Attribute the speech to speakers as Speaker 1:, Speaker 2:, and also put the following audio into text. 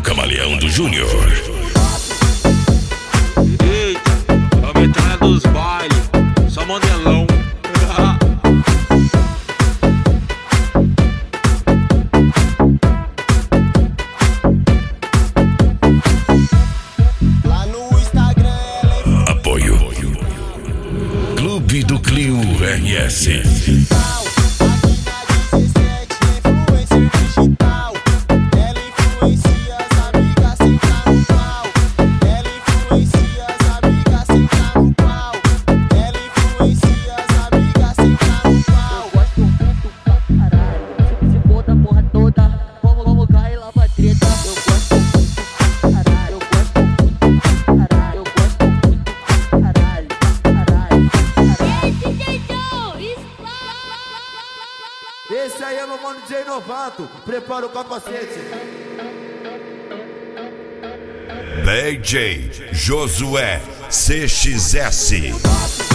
Speaker 1: Camaleão do Júnior.
Speaker 2: Eita, a metralha dos bailes, só modelão.
Speaker 3: Lá no Instagram ela
Speaker 1: Apoio Clube do Clio RS.
Speaker 4: Esse aí é meu mano DJ Novato, prepara o capacete.
Speaker 1: DJ Josué CXS.